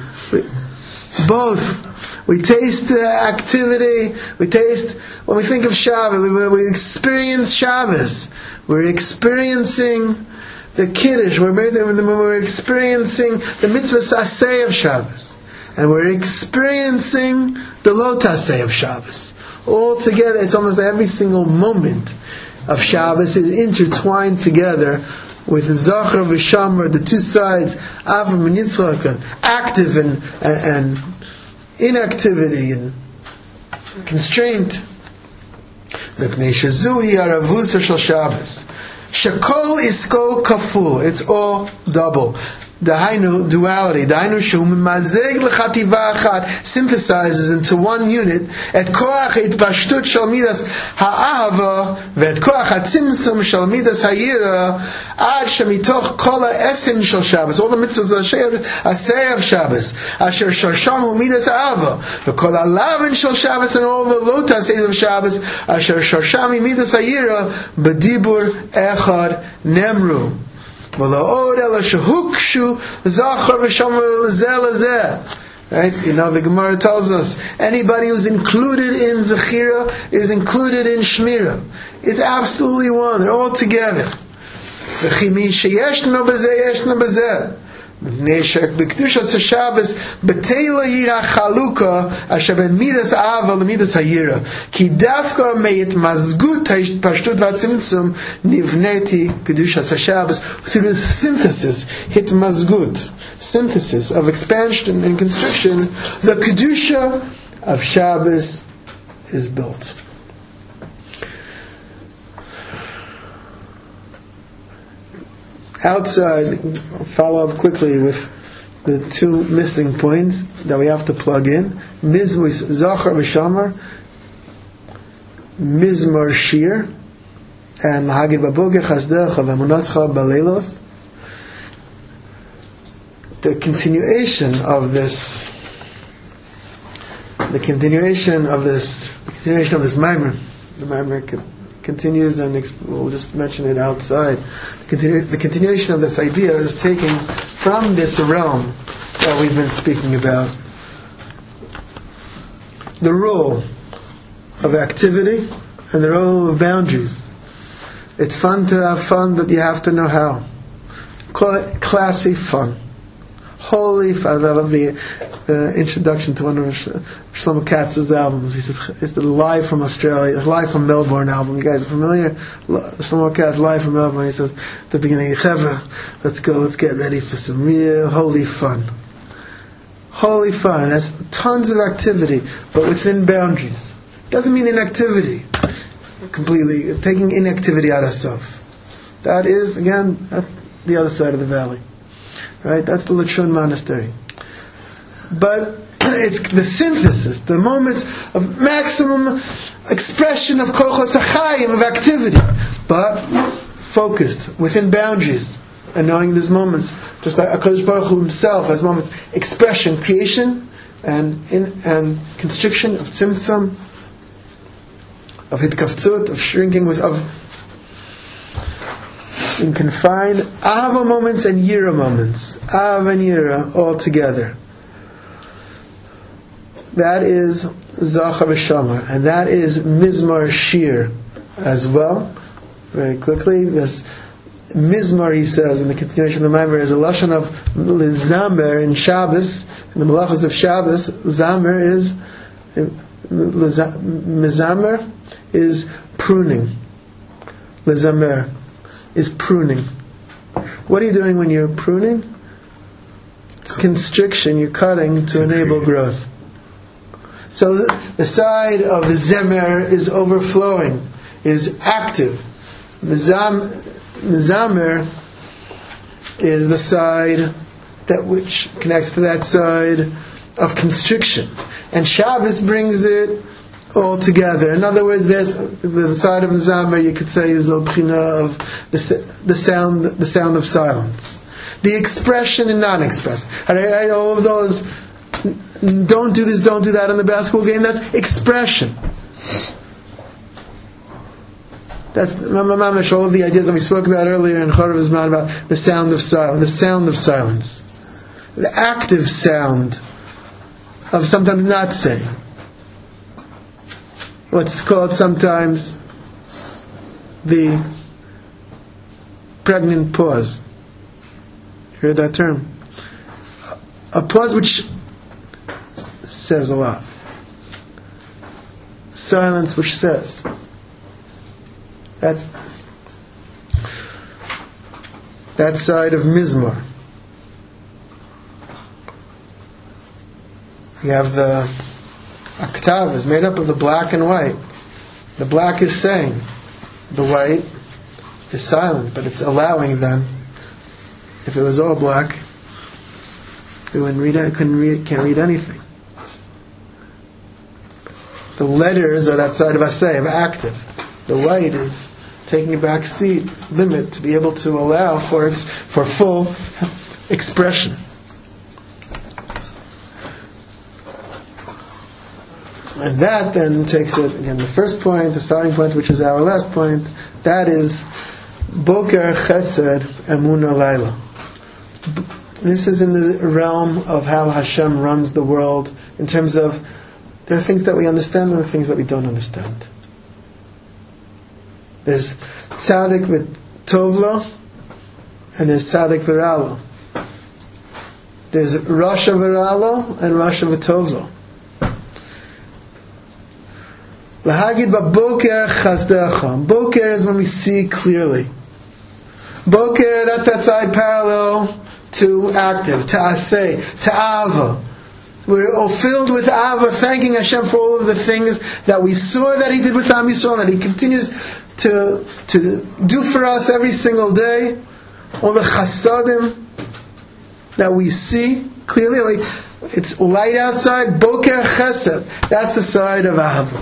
Both. We taste the activity. We taste, when we think of Shabbos, we experience Shabbos. We're experiencing the Kiddush. We're experiencing the mitzvah saseh of Shabbos. And we're experiencing the lo taseh of Shabbos. All together, it's almost every single moment of Shabbos is intertwined together with Zachar v'Shamar, the two sides, Avram and Yitzchak, and active and inactivity and constraint. Mipnei shezu hi haravusa shel Shabbos. Shekol isko kaful. It's all double. Dahainu, duality. Dahainu shum mazeg lechativa achat, synthesizes into one unit. Et koach hitpashtut shel midas ha'ahava ve'et koach hatzimtzum shel midas ha'yira ad shemitoch kol ha'esin shel Shabbos. All the mitzvahs aseh of Shabbos. Asher shorsham hu midas ha'ava ve'kol ha'lavin shel Shabbos, and all the lo taseh of Shabbos. Asher shorsham hu midas ha'yira b'dibur echad nemru. V'la'od ela shehukshu zachar v'shamar lezeh lezeh. Right? The Gemara tells us anybody who's included in Zechira is included in Shmira. It's absolutely one. They're all together. B'kedusha Shabbos b'teila yira chaluka asher ben midas ava lemidas hayira ki dafka meit mazgut pashtut v'tzimtzum nivneti kedusha Shabbos through the synthesis of expansion and constriction. The kedusha of Shabbos is built. Outside, follow up quickly with the two missing points that we have to plug in. Mizmor Zachar v'Shamar, Mizmor Shir, and Hagid Baboger Chasdecha v'Emunascha Baleilos. The continuation of this Maimer. The Maimer continues, and we'll just mention it outside. The continuation of this idea is taken from this realm that we've been speaking about. The role of activity and the role of boundaries. It's fun to have fun, but you have to know how. Call it classy fun. Holy fun. I love the introduction to one of Shlomo Katz's albums. He says, it's the Live from Australia, Live from Melbourne album. You guys are familiar? Shlomo Katz, Live from Melbourne. He says, at the beginning, Chevra, let's get ready for some real holy fun. Holy fun. That's tons of activity, but within boundaries. Doesn't mean inactivity. Completely. Taking inactivity out of self. That is, again, that's the other side of the valley. Right? That's the Lachon monastery. But it's the synthesis, the moments of maximum expression of kochos hachayim, of activity, but focused within boundaries, and knowing these moments, just like HaKadosh Baruch Hu himself has moments, expression, creation, and constriction, of tzimtzum, of hitkaftzut, of shrinking, of in confined, Ahava moments and Yira moments. Ahava and Yira all together. That is Zachar v'Shamar, and that is Mizmor Shir as well. Very quickly, this Mizmor, he says, in the continuation of the Maimer, is a lashon of Lizamer in Shabbos. In the Malachos of Shabbos, Zamer is Mizamer is pruning. Lizamer is pruning. What are you doing when you're pruning? It's constriction. You're cutting to enable growth. So the side of Zemer is overflowing, is active. Mizamer is the side that which connects to that side of constriction. And Shabbos brings it all together. In other words, there's the side of Mizamer, you could say, is Bchina of the sound of silence. The expression and non-express. All of those, don't do this, don't do that in the basketball game, that's expression. That's mamash, all of the ideas that we spoke about earlier in Chorav Zman about the sound of silence. The active sound of sometimes not saying. What's called sometimes the pregnant pause. Heard that term? A pause which says a lot. Silence which says. That's that side of Mizmor. You have the Aktav is made up of the black and white. The black is saying, the white is silent, but it's allowing them. If it was all black, they can't read anything. The letters are that side of Asay, of active. The white is taking a back seat, limit, to be able to allow for full expression. And that then takes it, again, the first point, the starting point, which is our last point, that is Boker Chesed Emunah Laila. This is in the realm of how Hashem runs the world, in terms of there are things that we understand and there are things that we don't understand. There's tzaddik with tovlo, and there's tzaddik v'ralo. There's rasha v'ralo and rasha v'tovlo. Lahagid ba'boker chazdecha. Boker is when we see clearly. Boker, that's that side parallel to active, to aseh, to ava. We're all filled with ava, thanking Hashem for all of the things that we saw that He did with Am Yisrael, that He continues to do for us every single day. All the chasadim that we see clearly. It's light outside, boker chesed. That's the side of ava.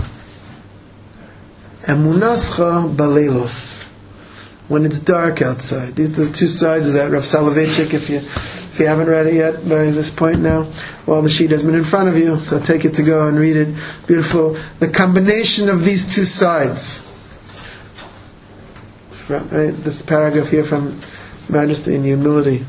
Emunascha baleilos. When it's dark outside. These are the two sides of that. Rav Soloveitchik, if you haven't read it yet by this point now, well, the sheet has been in front of you, so take it to go and read it. Beautiful. The combination of these two sides. This paragraph here from Majesty and Humility.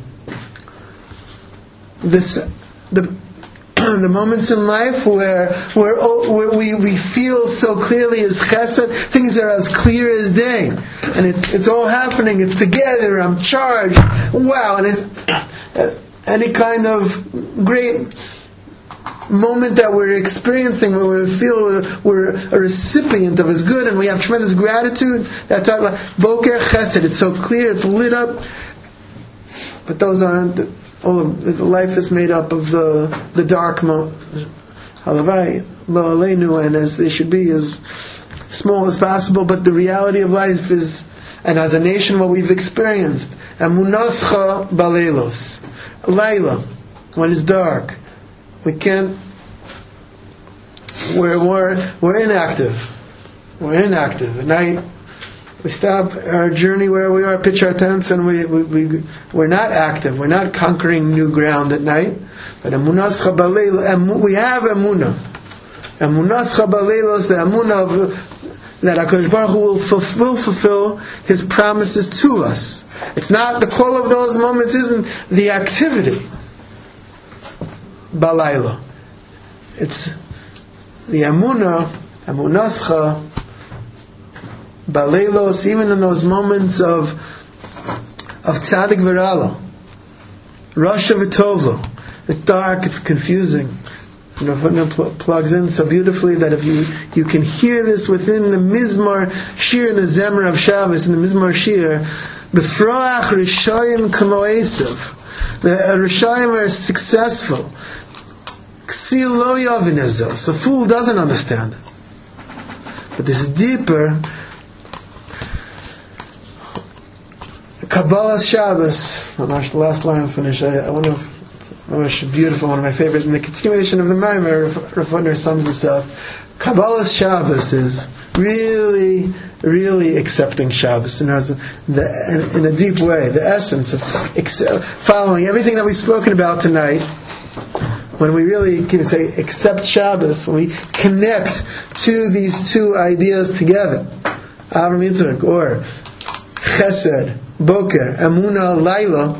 The moments in life where we feel so clearly as chesed, things are as clear as day, and it's all happening. It's together. I'm charged. Wow! And it's any kind of great moment that we're experiencing, where we feel we're a recipient of His good, and we have tremendous gratitude. That's like boker chesed. It's so clear. It's lit up. But those aren't. All of life is made up of the dark halavai lo aleinu, and as they should be as small as possible. But the reality of life is, and as a nation, what we've experienced. Emunascha baleilos, Laila, when it's dark, we can't. We're inactive. We're inactive at night. We stop our journey where we are, pitch our tents, and we're not active. We're not conquering new ground at night. But we have emunah. Emunah chabaleilos, the emunah that HaKadosh Baruch Hu will fulfill His promises to us. It's not the call of those moments, isn't the activity. Balayla. It's the emunah, emunascha, baleilos, even in those moments of tzaddik v'ralo, rasha v'tovlo. It's dark, it's confusing. Plugs in so beautifully that if you can hear this within the Mizmar Shir, the Zemer of Shabbos, in the Mizmar Shir, B'froach Rishayim Kamo Esav. The Rishayim are successful. Ksil lo yavin ezo. So fool doesn't understand it. But this deeper Kabbalah Shabbos, the last line finish. I wonder if it's beautiful, one of my favorites. In the continuation of the Maimer, Rav Hutner sums this up. Kabbalah Shabbos is really, really accepting Shabbos in a deep way. The essence of following everything that we've spoken about tonight. When we really can say accept Shabbos, when we connect to these two ideas together, Avram Yitzchak, or Chesed, Boker, Emunah, Laila,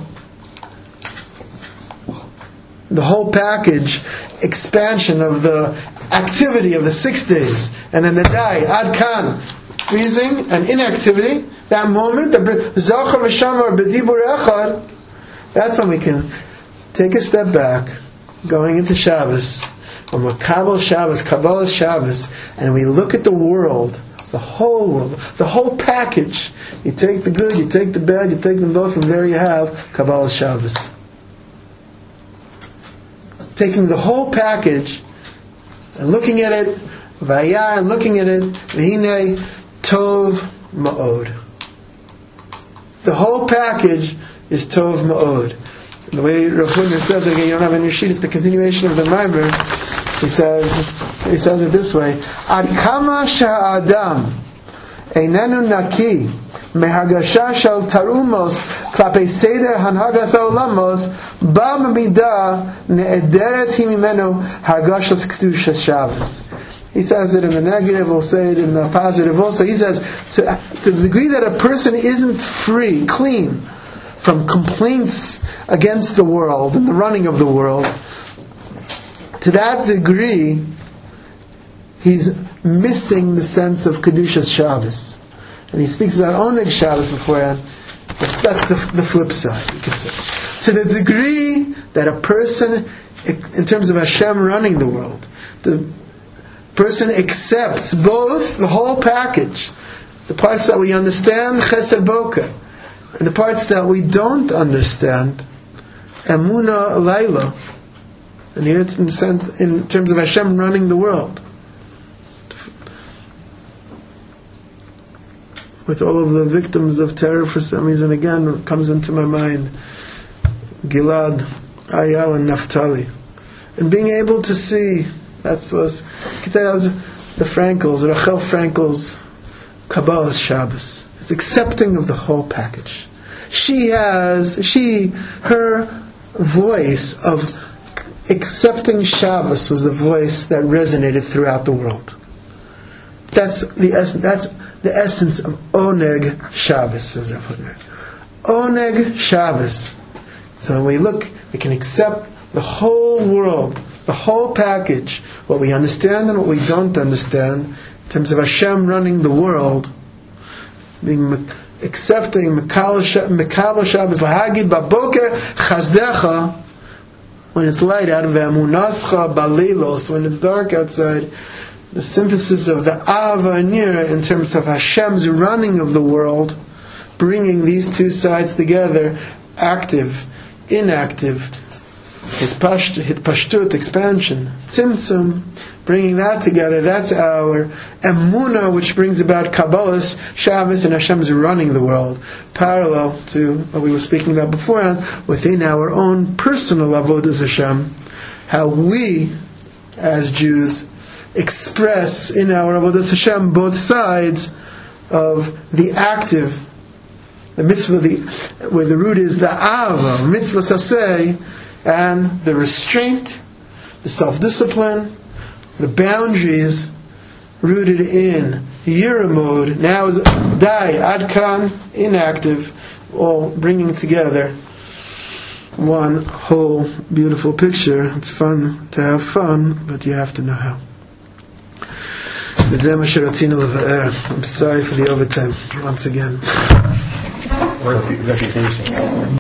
the whole package, expansion of the activity of the 6 days, and then the day, Ad Kan, freezing and inactivity, that moment, the Zachar v'Shamar b'dibur echad, that's when we can take a step back, going into Shabbos, when we're Kabbalah Shabbos, Kabbalah Shabbos, and we look at the world, the whole package. You take the good, you take the bad, you take them both, and there you have Kabbalah Shabbos. Taking the whole package and looking at it, Vayar, and looking at it, V'hinei Tov Ma'od. The whole package is Tov Ma'od. The way Rav Hutner says it, again, you don't have any sheet, it's the continuation of the Maimer. He says it this way: Ad kama sha'adam einenu naki mehagasha shel tarumos klapei seder hanhagas haolamos ba b'midah ne'ederet hi mimenu hargashas kedushas Shabbos. He says it in the negative, we'll say it in the positive also. He says, to the degree that a person isn't free, clean, from complaints against the world and the running of the world, to that degree, he's missing the sense of Kedushas Shabbos. And he speaks about Oneg Shabbos beforehand. That's the flip side, you could say. To the degree that a person, in terms of Hashem running the world, the person accepts both the whole package, the parts that we understand, Chesed Boker, and the parts that we don't understand, Emunah Laila. And here it's in terms of Hashem running the world. With all of the victims of terror, for some reason, again, comes into my mind Gilad, Ayal, and Naphtali. And being able to see, that was the Frankels, Rachel Frankel's Kabbalah's Shabbos. It's accepting of the whole package. Her voice of accepting Shabbos was the voice that resonated throughout the world. That's the essence of Oneg Shabbos, says Rav Hutner. Oneg Shabbos. So when we look, we can accept the whole world, the whole package, what we understand and what we don't understand, in terms of Hashem running the world, being accepting Mekabel Shabbos Lahagid Baboker Chazdecha, when it's light out of Emunascha Balilos, when it's dark outside, the synthesis of the Ava and Yira in terms of Hashem's running of the world, bringing these two sides together, active, inactive, Hitpashtut, expansion, Tzimtzum, bringing that together, that's our Emunah, which brings about Kabbalah's Shabbos and Hashem's running the world, parallel to what we were speaking about beforehand, within our own personal Avodas Hashem, how we, as Jews, express in our Avodas Hashem both sides of the active, the mitzvah, where the root is the Ava, mitzvah saseh, and the restraint, the self-discipline, the boundaries rooted in Yira mode, now is Dai, Adkan, inactive, all bringing together one whole beautiful picture. It's fun to have fun, but you have to know how. I'm sorry for the overtime once again. Reputation.